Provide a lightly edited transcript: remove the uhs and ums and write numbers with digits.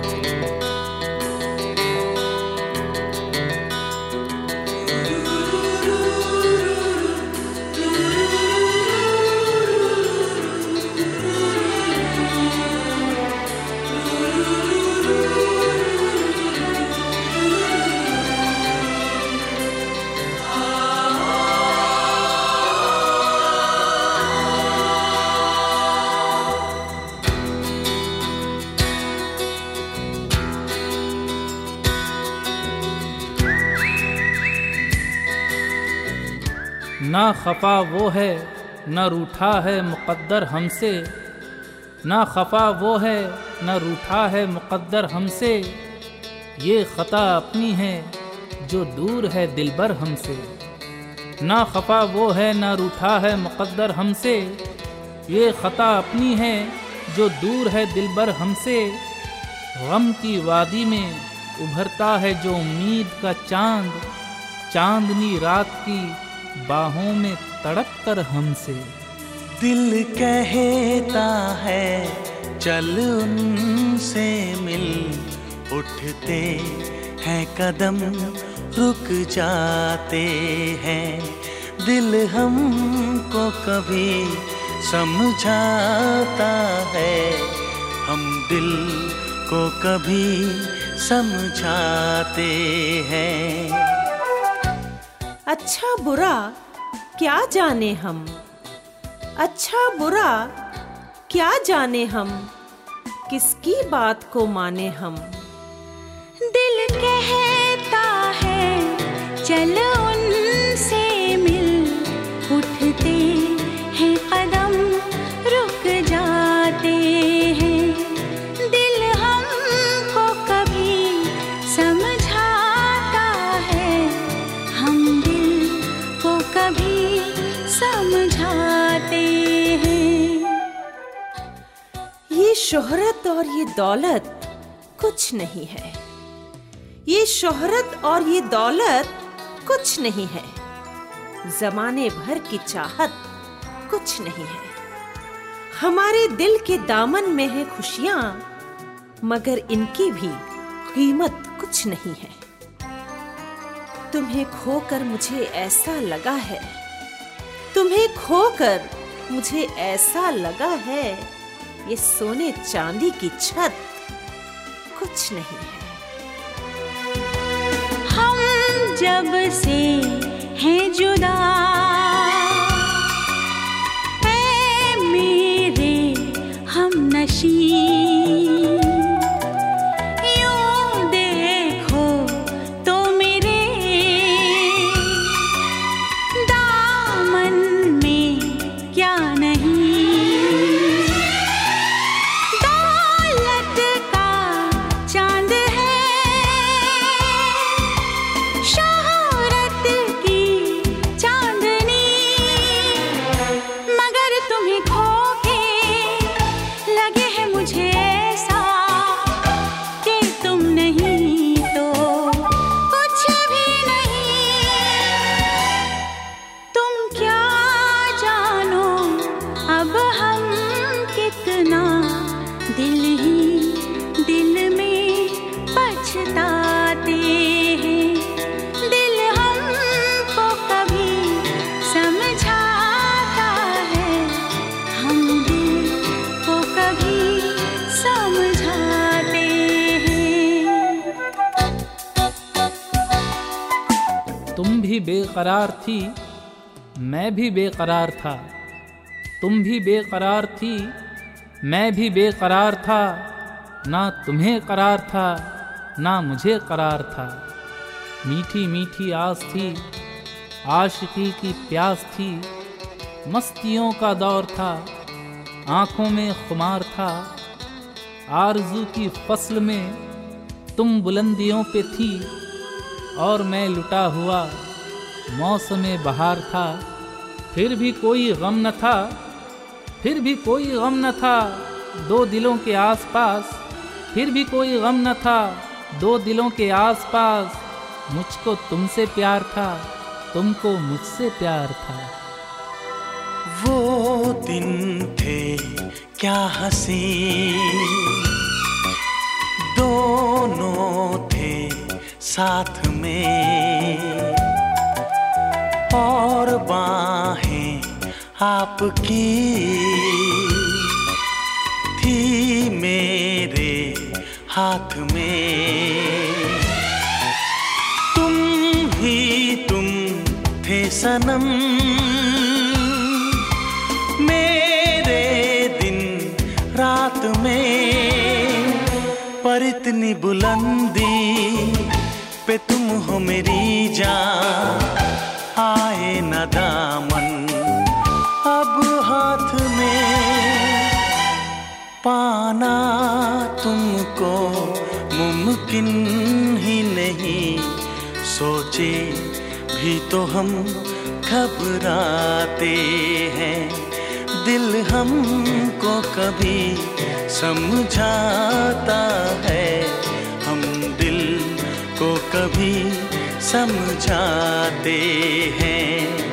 ना खफा वो है न रूठा है मुक़द्दर हमसे, ना खफा वो है न रूठा है मुक़द्दर हमसे, ये ख़ता अपनी है जो दूर है दिलबर हमसे। ना खफा वो है न रूठा है मुक़द्दर हमसे, ये ख़ता अपनी है जो दूर है दिलबर हमसे। गम की वादी में उभरता है जो उम्मीद का चांद, चांदनी रात की बाहों में तड़प कर हमसे। दिल कहता है चल उनसे मिल, उठते हैं कदम रुक जाते हैं। दिल हमको कभी समझाता है, हम दिल को कभी समझाते हैं। अच्छा बुरा क्या जाने हम, अच्छा बुरा क्या जाने हम, किसकी बात को माने हम। दिल कहता है चल उनसे मिल, उठते हैं कदम रुक जाते हैं। दिल हमको कभी समझाता है, हम दिल को कभी समझाते हैं। ये शोहरत और ये दौलत कुछ नहीं है, ये शोहरत और ये दौलत कुछ नहीं है। ज़माने भर की चाहत कुछ नहीं है। हमारे दिल के दामन में है खुशियां, मगर इनकी भी कीमत कुछ नहीं है। तुम्हें खोकर मुझे ऐसा लगा है, तुम्हें खोकर मुझे ऐसा लगा है, ये सोने चांदी की छत कुछ नहीं है। हम जब से हैं जुदा, ऐ मेरे हमनशी, यूं देखो तो मेरे दामन में क्या नहीं। दौलत का चांद है, शोहरत की चांदनी, मगर तुम्हें खो के लगे है मुझे ऐसा कि तुम नहीं तो कुछ भी नहीं। तुम क्या जानो अब हम कितना दिल ही दिल में पछताते हैं। दिल हमको कभी समझाता है, हम दिल को कभी समझाते हैं। तुम भी बेकरार थी मैं भी बेकरार था, तुम भी बेकरार थी मैं भी बेकरार था। ना तुम्हें करार था ना मुझे करार था। मीठी मीठी आस थी, आशिकी की प्यास थी, मस्तियों का दौर था, आँखों में खुमार था। आरज़ू की फसल में तुम बुलंदियों पे थी, और मैं लुटा हुआ मौसमे बहार था। फिर भी कोई गम न था, फिर भी कोई गम न था दो दिलों के आसपास, फिर भी कोई गम न था दो दिलों के आसपास। मुझको तुमसे प्यार था, तुमको मुझसे प्यार था। वो दिन थे क्या हंसी, दो थे साथ में और बाहें आपकी थी मेरे हाथ में। तुम ही तुम थे सनम मेरे दिन रात में, पर इतनी बुलंदी पे तुम हो मेरी जान, आए न दामन अब हाथ में। पाना तुमको मुमकिन ही नहीं, सोचे भी तो हम घबराते हैं। दिल हमको कभी समझाता है, हम दिल को कभी समझाते हैं।